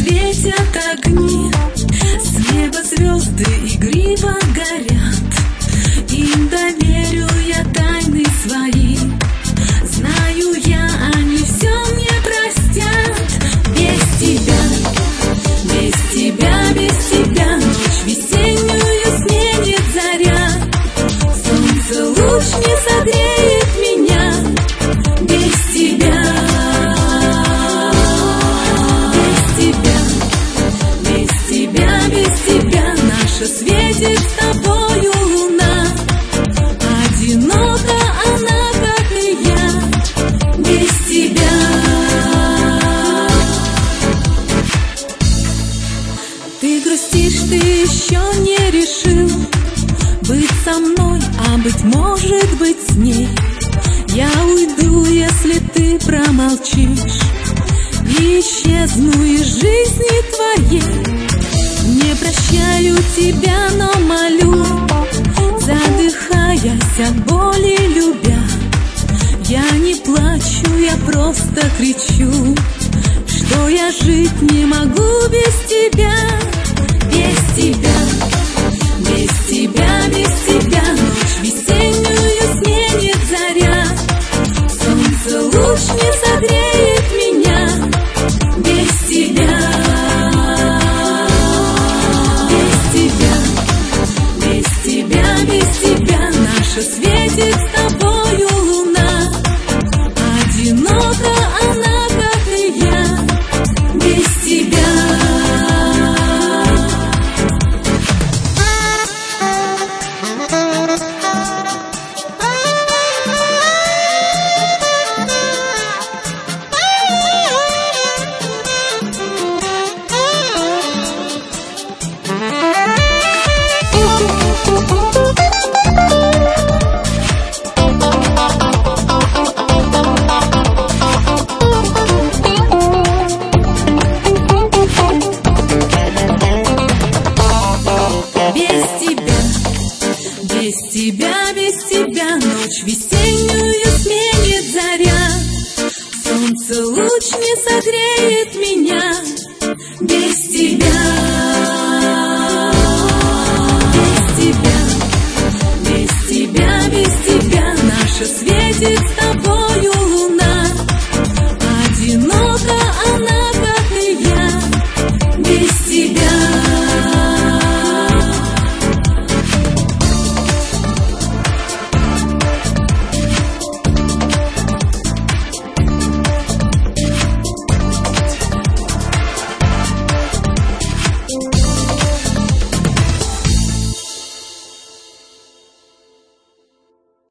светят огни, с неба звезды игриво горят. Им доверю я тайны свои, знаю я, они все мне простят. Без тебя, без тебя, без тебя ночь весеннюю сменит заря. Солнце луч не согреет меня. Без тебя, без тебя, без тебя наша светит с тобою луна. Одинока она, как и я, без тебя. Ты грустишь, ты еще не решил быть со мной, а быть может быть с ней. Я уйду, если ты промолчишь, и исчезну из жизни твоей. Не прощаю тебя, но молю, задыхаясь от боли любя. Я не плачу, я просто кричу, что я жить не могу без тебя. Без тебя, без тебя, без тебя ночь весеннюю сменит заря. Солнце луч не согреет меня. Без тебя, без тебя, без тебя наша светит с тобою луна. Одинока она, как и я, без тебя. Без тебя ночь весеннюю сменит заря. Солнце луч не согреет меня.